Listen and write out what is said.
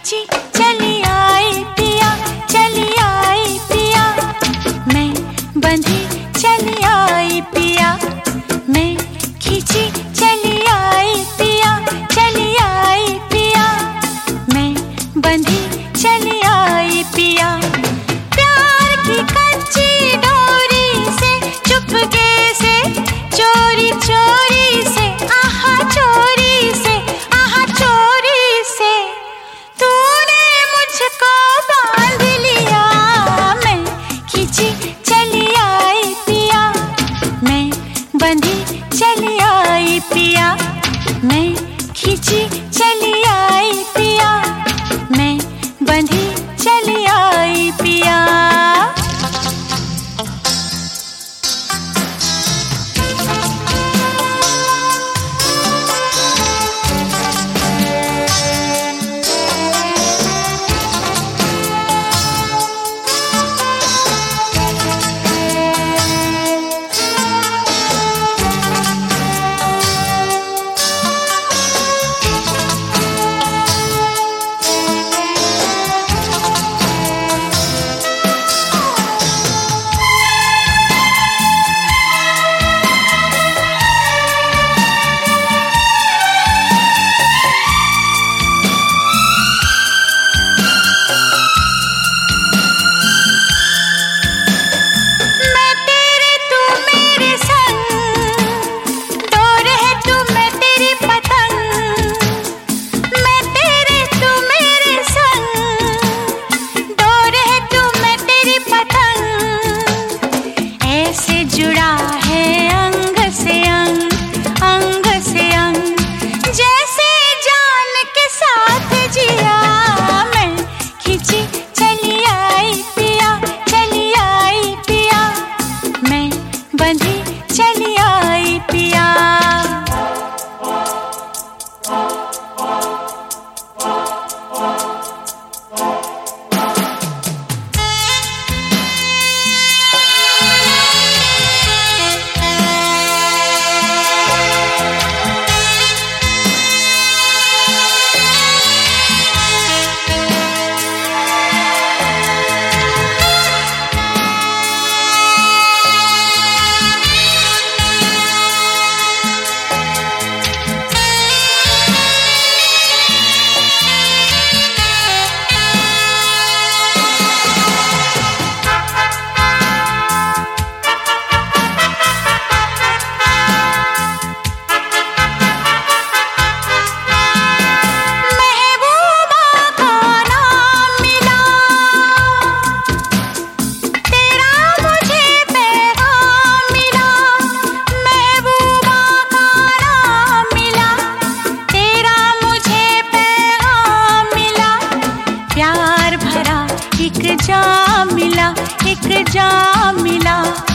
खींची चली आई पिया, चली आई पिया, मैं बंधी चली आई पिया, मैं खींची चली आई पिया, चली आई पिया, मैं बंधी चली आई पिया। प्यार की कच्ची डोरी से चुपके से, चोरी चोरी से, आहा चोरी से, आहा चोरी से तूने मुझको बांध लिया। मैं खींची चली आई पिया, मैं बंधी चली आई पिया, मैं खींची चली आई पिया, मैं बंधी चली आई पिया। जुड़ा है अंग से अंग, अंग से अंग, जैसे जान के साथ जिया। मैं खींची चली आई पिया, चली आई पिया, मैं बंधी चली आई पिया। एक जाम मिला, एक जाम मिला।